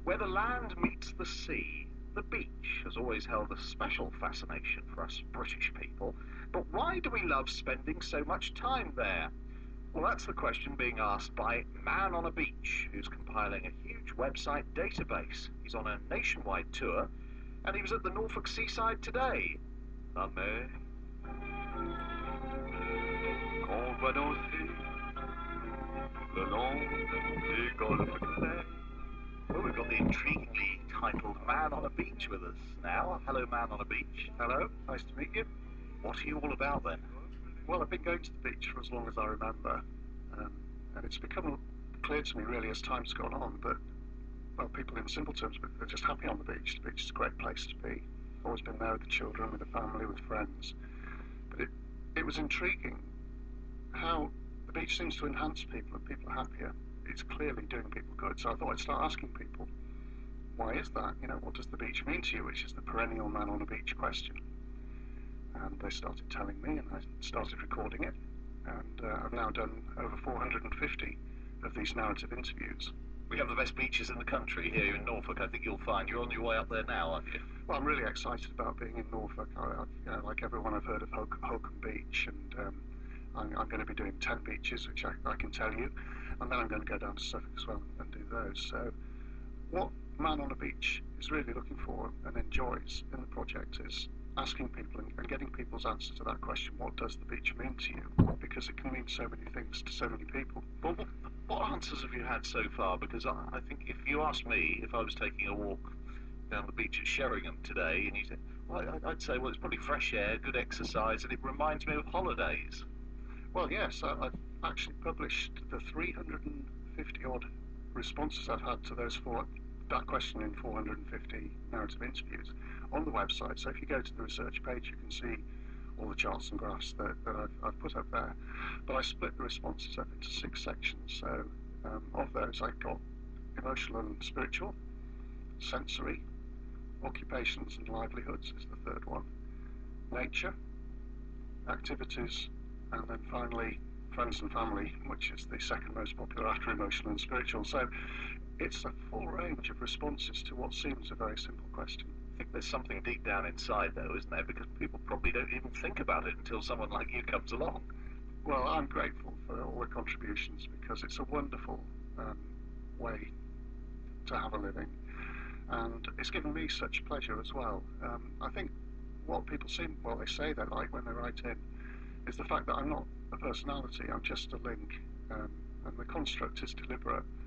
Where the land meets the sea, the beach has always held a special fascination for us British people. But why do we love spending so much time there? Well, that's the question being asked by Man on a Beach, who's compiling a huge website database. He's on a nationwide tour, and he was at the Norfolk seaside today. La mer, qu'on va danser le long des golfes clairs. Well, we've got the intriguingly titled Man on a Beach with us now. Hello, Man on a Beach. Hello, nice to meet you. What are you all about then? Well, I've been going to the beach for as long as I remember, and it's become clear to me really as time's gone on that, well, people in simple terms, they're just happy on the beach. The beach is a great place to be. Always been there with the children, with the family, with friends. But it was intriguing how the beach seems to enhance people and people are happier. It's clearly doing people good. So I thought I'd start asking people, why is that? You know, what does the beach mean to you? Which is the perennial Man on a Beach question. And they started telling me, and I started recording it. And I've now done over 450 of these narrative interviews. We have the best beaches in the country here in Norfolk. I think you'll find you're on your way up there now, aren't you? Well, I'm really excited about being in Norfolk. Like everyone, I've heard of Holcombe Beach, and I'm going to be doing 10 beaches, which I can tell you, and then I'm going to go down to Suffolk as well and do those. So what Man on a Beach is really looking for and enjoys in the project is asking people and getting people's answer to that question, what does the beach mean to you? Because it can mean so many things to so many people. Well, what answers have you had so far? Because I think if you asked me if I was taking a walk down the beach at Sheringham today, and you said, well, I'd say, well, it's probably fresh air, good exercise, and it reminds me of holidays. Well, yes, I've actually published the 350 odd responses I've had to that question in 450 narrative interviews on the website. So if you go to the research page, you can see all the charts and graphs that I've put up there. But I split the responses up into 6 sections. So of those, I got emotional and spiritual, sensory, occupations and livelihoods is the third one, nature, activities, and then finally friends and family, which is the second most popular after emotional and spiritual. So it's a full range of responses to what seems a very simple question. I think there's something deep down inside, though, isn't there? Because people probably don't even think about it until someone like you comes along. Well, I'm grateful for all the contributions because it's a wonderful way to have a living, and it's given me such pleasure as well. I think what people they say they like when they write in is the fact that I'm not a personality, I'm just a link, and the construct is deliberate.